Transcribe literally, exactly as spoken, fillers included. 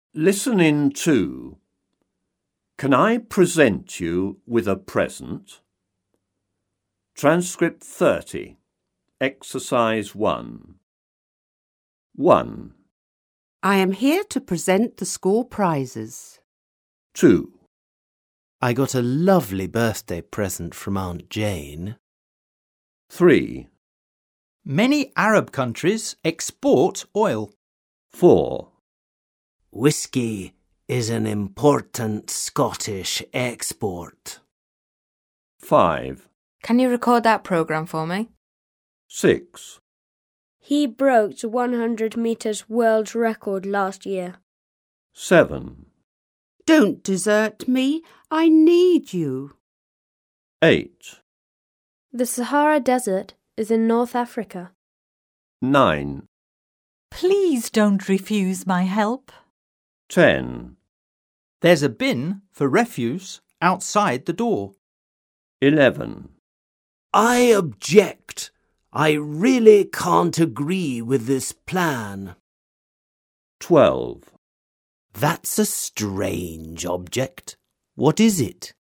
Listen in two. Can I present you with a present? Transcript thirty. Exercise one. one. I am here to present the school prizes. two. I got a lovely birthday present from Aunt Jane. three. Many Arab countries export oil. four. Whiskey is an important Scottish export. five. Can you record that programme for me? six. He broke the one hundred metres world record last year. seven. Don't desert me. I need you. eight. The Sahara Desert is in North Africa. nine. Please don't refuse my help. ten. There's a bin for refuse outside the door. eleven. I object. I really can't agree with this plan. twelve. That's a strange object. What is it?